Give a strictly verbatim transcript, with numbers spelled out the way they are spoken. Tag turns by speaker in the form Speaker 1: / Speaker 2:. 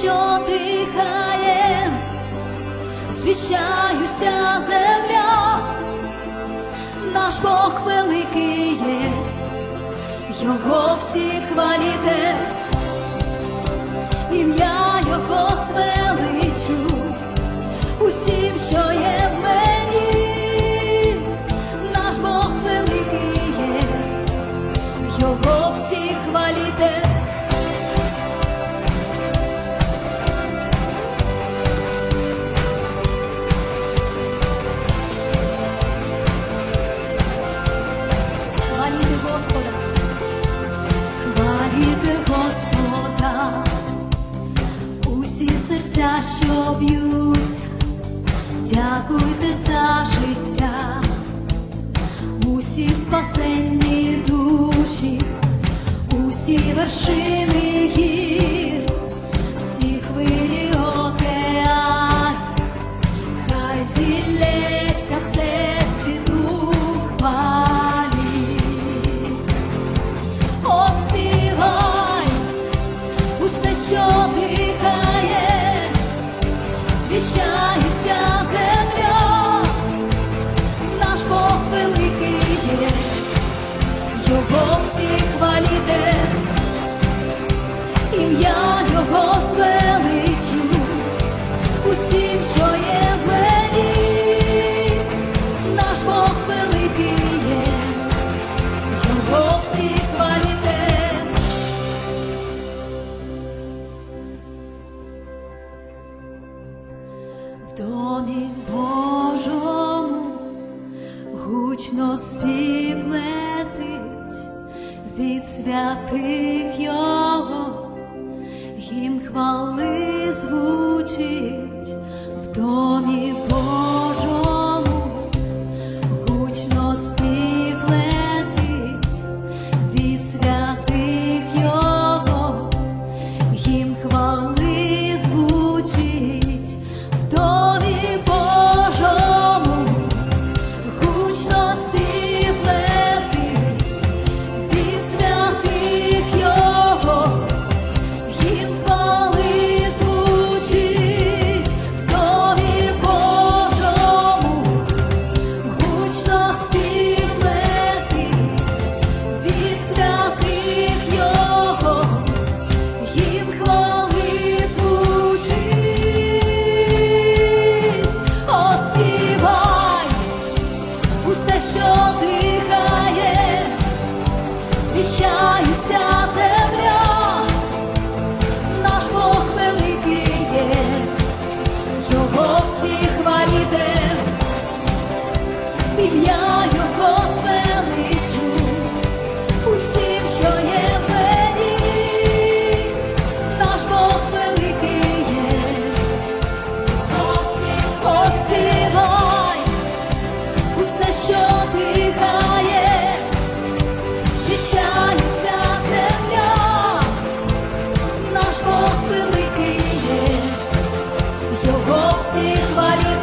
Speaker 1: що дихає, звіщаюся земля, наш Бог великий є, Його всі хваліте, ім'я Його звеличу усім, що є в мені. Наш Бог великий є, Його всі хваліте. Хваліте Господа, хваліте Господа, усі серця, що б'ють, дякуйте за життя, усі спасенні душі, усі вершини гір, всі хвилі океан, хай зілється всесвіту хвалі. Оспівай усе, що дихає, звіщаюся земля, наш Бог великий є, Його всі хваліте, ім'я Його звеличу усім, що є в мені. Наш Бог великий є, Його всі хваліте. В домі Божому гучно спів летить від святих Його, гімн хвали звучить. В домі Божому гучно спів летить від святих Його, гімн хвали звучить. В домі Божому гучно спів летить від святих Його, гімн хвали звучить. В домі Божому гучно спів летить від святих Його, гімн хвали звучить. Оспівай усе, що дихає, звіщаюся земля, наш Бог великий є, Його всі хваліте, ім'я Його звеличу усім, що є в мені. Наш Бог великий є, Його всі. Оспівай усе, що дихає, звіщаюся земля, наш Бог великий є, Його всі хваліте.